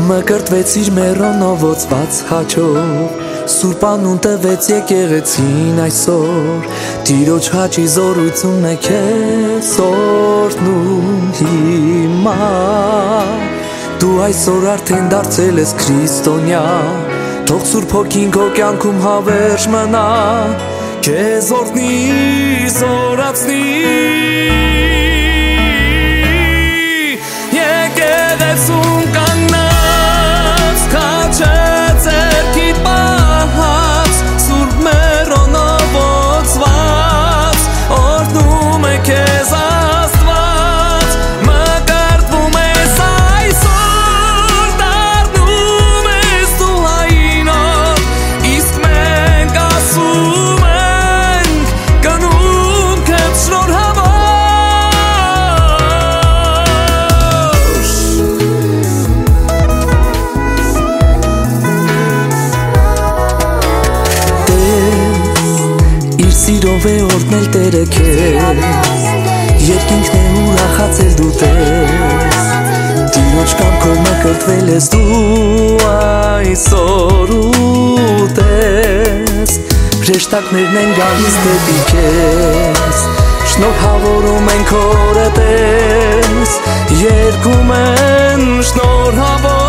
Մկրտվեցիր մեռոնովոցված հաչով, Սուրբանուն տվեց եկեղեցին այսօր, Տիրոջ հաճի զորությունն է քեզ օրհնում հիմա, Դու այսօր արդեն դարձել ես քրիստոնյա, Թող Սուրբ Հոգին քո կյանքում հավերժ մնա, Քեզ օրհնի, զորացնի Եկեղեցում կանգնած քաչե ձեռքիդ պահած Սուրբ մեռոնով օծված օրհնում է քեզ Աստված մկրտվում ես այսօր դառնում ես դու հայինով իսկ մենք ասում ենք գնում քեզ շնորհավոր Սիրով է օրհնել Տերը քեզ, երկինքն է ուրախացել դու տես, Տիրոջ կամքով մկրտվել ես դու այսօր ուտես, Հրեշտակներն են գալիս դեպի քեզ, շնորհավորում են քո օրը տես, երգում են շնորհավոր